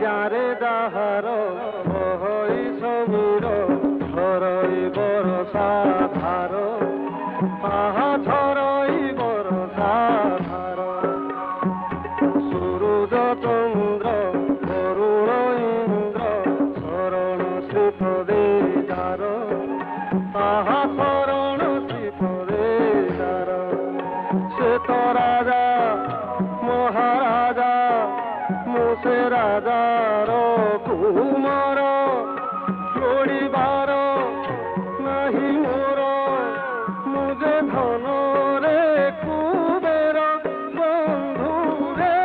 যারে যাহার বহই সমীর ঝরই বরষা ধার আহা ঝরই বরষা ধার সূরজ চন্দ্র করুণ ইন্দ্র শরণ শ্রীপদে যার আহা শরণ শ্রীপদে যার সে তো রাজা মহারাজা মুসে রাজার কুমার লোড়িবার নাহি মোর মুজে ধন রে কুবের বন্ধু রে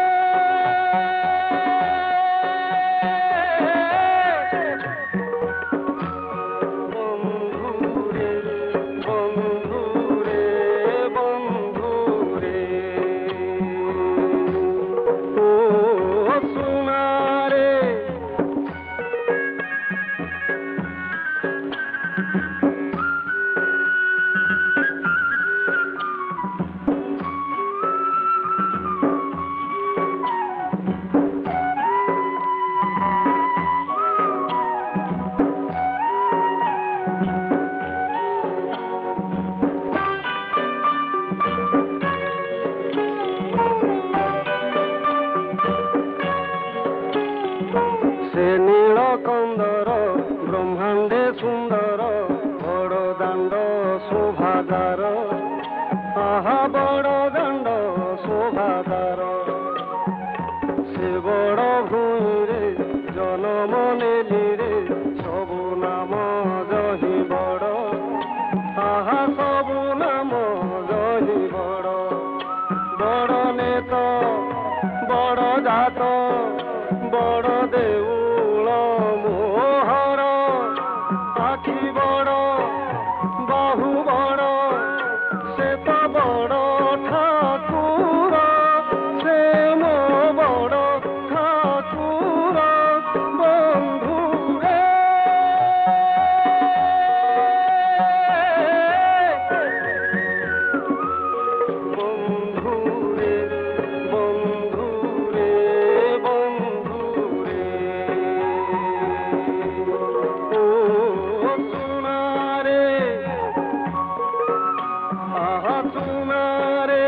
বন্ধু রে বন্ধু রে বন্ধু রে ও সোনা রে সে নীল কন্দর ব্রহ্মাণ্ডে সুন্দর বড় দাণ্ড শোভাদার আহা বড় দাণ্ড শোভাদার সে বড় ভূমিরে জনম নেলিরে সবু নাম জহি বড় আহা সবু নাম জহি বড় বড় নেত বড় জাত বড় দেউল মোহর আখি বড় বাহু বড় সে তো বড় ঠাকুর সে মো বড় ঠাকুর বন্ধু রে বন্ধু রে বন্ধু রে বন্ধু রে ও সোনা রে আহা সোনা রে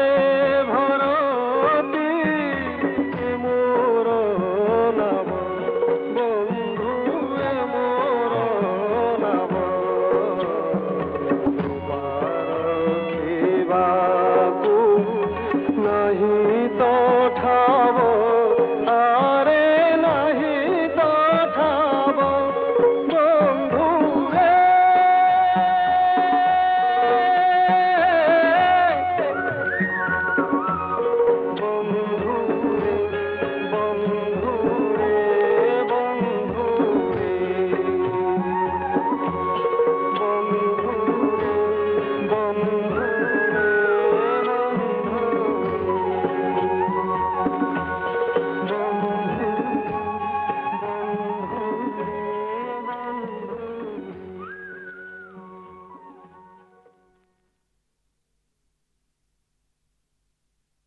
ভরতি মোর নাম বন্ধু এ মোর নাম বারখিবাকু নাহি তো ঠা